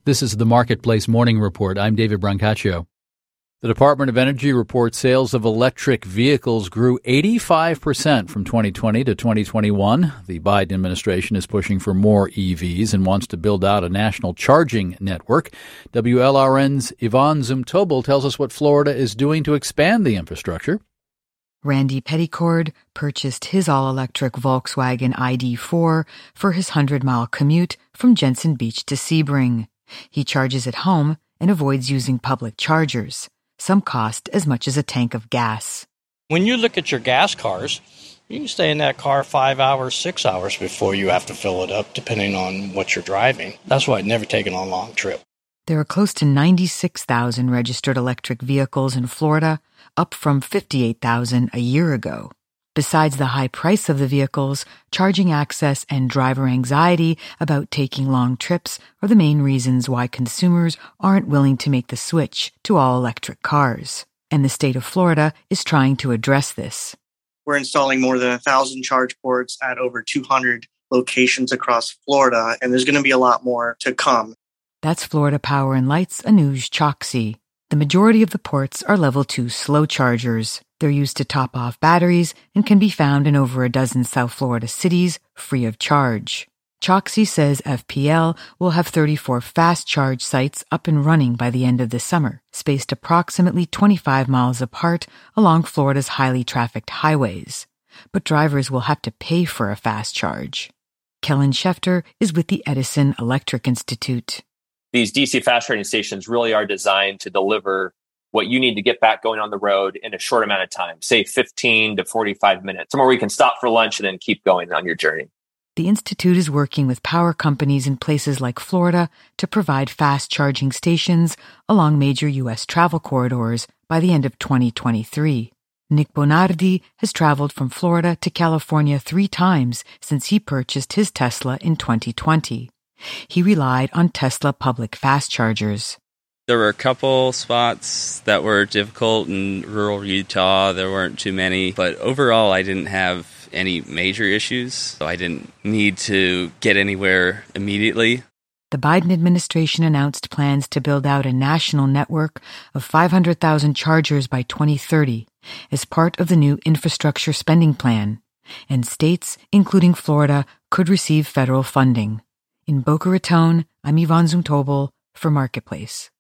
This is the Marketplace Morning Report. I'm David Brancaccio. The Department of Energy reports sales of electric vehicles grew 85% from 2020 to 2021. The Biden administration is pushing for more EVs and wants to build out a national charging network. WLRN's Yvonne Zumtobel tells us what Florida is doing to expand the infrastructure. Randy Petticord purchased his all-electric Volkswagen ID4 for his 100-mile commute from Jensen Beach to Sebring. He charges at home and avoids using public chargers. Some cost as much as a tank of gas. When you look at your gas cars, you can stay in that car 5 hours, 6 hours before you have to fill it up, depending on what you're driving. That's why I'd never taken a long trip. There are close to 96,000 registered electric vehicles in Florida, up from 58,000 a year ago. Besides the high price of the vehicles, charging access and driver anxiety about taking long trips are the main reasons why consumers aren't willing to make the switch to all-electric cars. And the state of Florida is trying to address this. We're installing more than 1,000 charge ports at over 200 locations across Florida, and there's going to be a lot more to come. That's Florida Power and Light's Anuj Choksi. The majority of the ports are level 2 slow chargers. They're used to top off batteries and can be found in over a dozen South Florida cities free of charge. Choksi says FPL will have 34 fast charge sites up and running by the end of the summer, spaced approximately 25 miles apart along Florida's highly trafficked highways. But drivers will have to pay for a fast charge. Kellen Schefter is with the Edison Electric Institute. These DC fast charging stations really are designed to deliver what you need to get back going on the road in a short amount of time, say 15 to 45 minutes, somewhere where you can stop for lunch and then keep going on your journey. The Institute is working with power companies in places like Florida to provide fast charging stations along major U.S. travel corridors by the end of 2023. Nick Bonardi has traveled from Florida to California 3 times since he purchased his Tesla in 2020. He relied on Tesla public fast chargers. There were a couple spots that were difficult in rural Utah. There weren't too many, but overall I didn't have any major issues, so I didn't need to get anywhere immediately. The Biden administration announced plans to build out a national network of 500,000 chargers by 2030 as part of the new infrastructure spending plan, and states, including Florida, could receive federal funding. In Boca Raton, I'm Yvonne Zumtobel for Marketplace.